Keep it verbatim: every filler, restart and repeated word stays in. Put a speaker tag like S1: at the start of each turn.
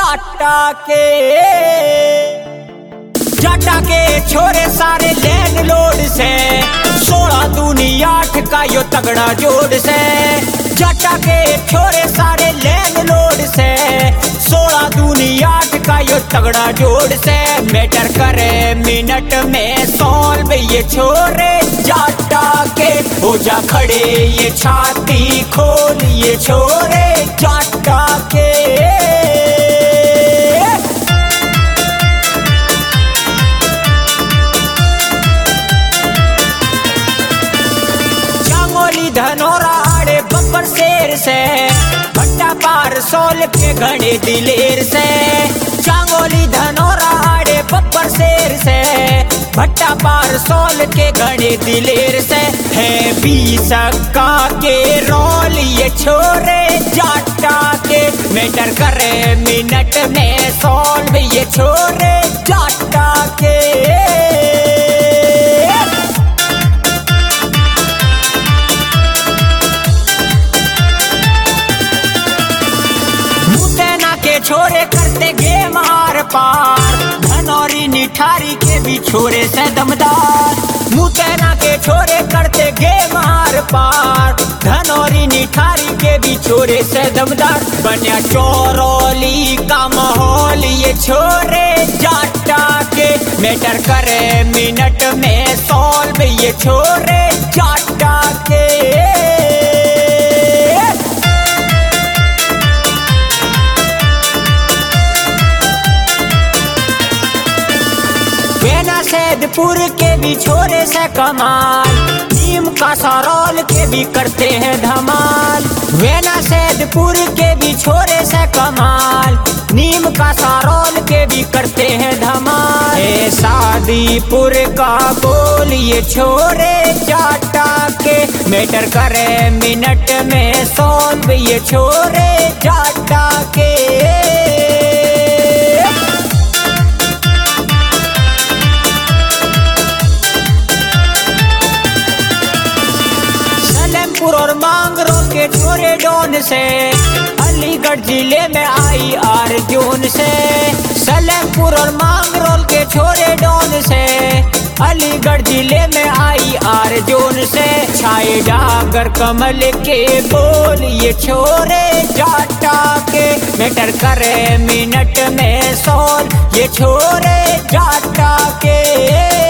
S1: जाटा के जाटा के छोरे सारे लैंड लोड से सोलह दूनी आठ का यो तगड़ा जोड़ से जाटा के छोरे सारे लैंड लोड से सोलह दूनी आठ का यो तगड़ा जोड़ से मैटर करे मिनट में सॉल्व ये छोरे जाटा के हो जा खड़े ये छाती खोल ये छोरे जाटा के धनोरा आड़े बब्बर शेर से भट्टा पार सोल के घड़े दिलेर से चांगोली धनोरा आड़े बब्बर शेर से भट्टा पार सोल के घड़े दिलेर से है बीस का के रोल ये छोरे जाटा के मैटर करे मिनट में सॉल्व ये छोरे जाटा के छोरे करते गेम आर पार धनौरी निठारी के भी छोरे से दमदार मुतैना के छोरे करते गेम आर पार धनौरी निठारी के भी छोरे से दमदार बनिया चौरौली का माहौल ये छोरे जाटा के मैटर करे मिनट में सॉल्व ये छोरे जाटा के सैदपुर के भी छोरे से कमाल नीम का सरौल के भी करते हैं धमाल वेना सैदपुर के भी छोरे से कमाल नीम का सरौल के भी करते हैं धमाल ए शादीपुर का बोल ये छोरे जाटा के मैटर करे मिनट में सॉल्व ये छोरे जाटा के और मांगरो के छोरे डोन से अलीगढ़ जिले में आई अर्जुन से सलेमपुर और मांगरोल के छोरे डोन से अलीगढ़ जिले में आई अर्जुन से छाए डागर कमल के बोल ये छोरे जाटा के मैटर करे मिनट में सॉल्व ये छोरे जाटा के